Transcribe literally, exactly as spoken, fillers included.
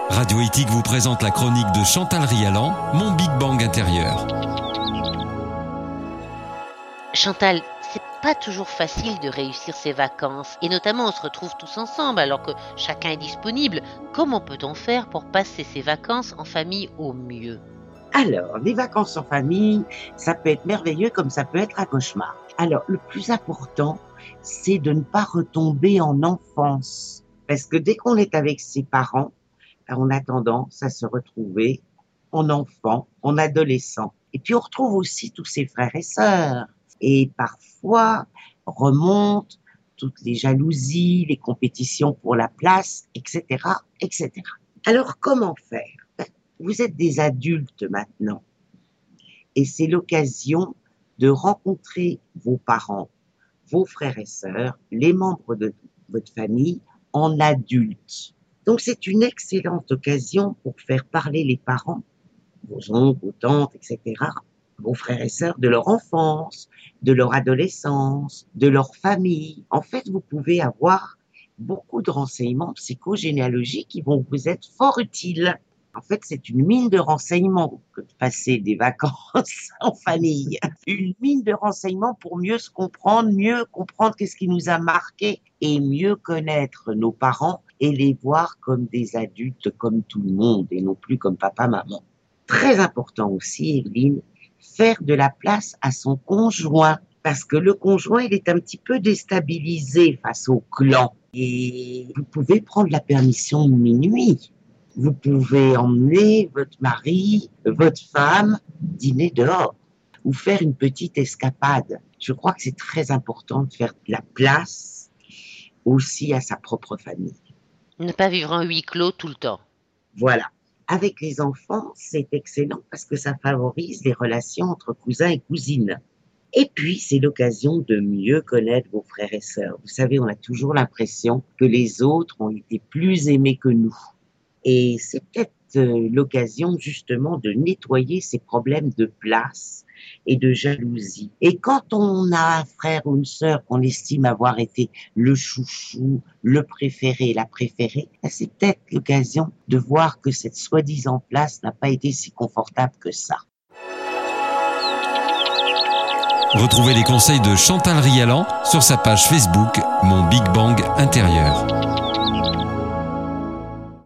Radio Éthique vous présente la chronique de Chantal Rialan, Mon Big Bang intérieur. Chantal, c'est pas toujours facile de réussir ses vacances, et notamment on se retrouve tous ensemble alors que chacun est disponible. Comment peut-on faire pour passer ses vacances en famille au mieux ? Alors, les vacances en famille, ça peut être merveilleux comme ça peut être un cauchemar. Alors, le plus important, c'est de ne pas retomber en enfance. Parce que dès qu'on est avec ses parents, on a tendance à se retrouver en enfant, en adolescent. Et puis on retrouve aussi tous ses frères et sœurs. Et parfois remontent toutes les jalousies, les compétitions pour la place, et cetera, et cetera. Alors comment faire ? Vous êtes des adultes maintenant. Et c'est l'occasion de rencontrer vos parents, vos frères et sœurs, les membres de votre famille en adultes. Donc c'est une excellente occasion pour faire parler les parents, vos oncles, vos tantes, et cetera, vos frères et sœurs de leur enfance, de leur adolescence, de leur famille. En fait, vous pouvez avoir beaucoup de renseignements psychogénéalogiques qui vont vous être fort utiles. En fait, c'est une mine de renseignements que de passer des vacances en famille. Une mine de renseignements pour mieux se comprendre, mieux comprendre qu'est-ce qui nous a marqué et mieux connaître nos parents et les voir comme des adultes comme tout le monde et non plus comme papa, maman. Très important aussi, Evelyne, faire de la place à son conjoint parce que le conjoint, il est un petit peu déstabilisé face au clan. Et vous pouvez prendre la permission de minuit. Vous pouvez emmener votre mari, votre femme, dîner dehors ou faire une petite escapade. Je crois que c'est très important de faire de la place aussi à sa propre famille. Ne pas vivre en huis clos tout le temps. Voilà. Avec les enfants, c'est excellent parce que ça favorise les relations entre cousins et cousines. Et puis, c'est l'occasion de mieux connaître vos frères et sœurs. Vous savez, on a toujours l'impression que les autres ont été plus aimés que nous. Et c'est peut-être euh, l'occasion justement de nettoyer ces problèmes de place et de jalousie. Et quand on a un frère ou une sœur qu'on estime avoir été le chouchou, le préféré, la préférée, c'est peut-être l'occasion de voir que cette soi-disant place n'a pas été si confortable que ça. Retrouvez les conseils de Chantal Rialan sur sa page Facebook Mon Big Bang intérieur.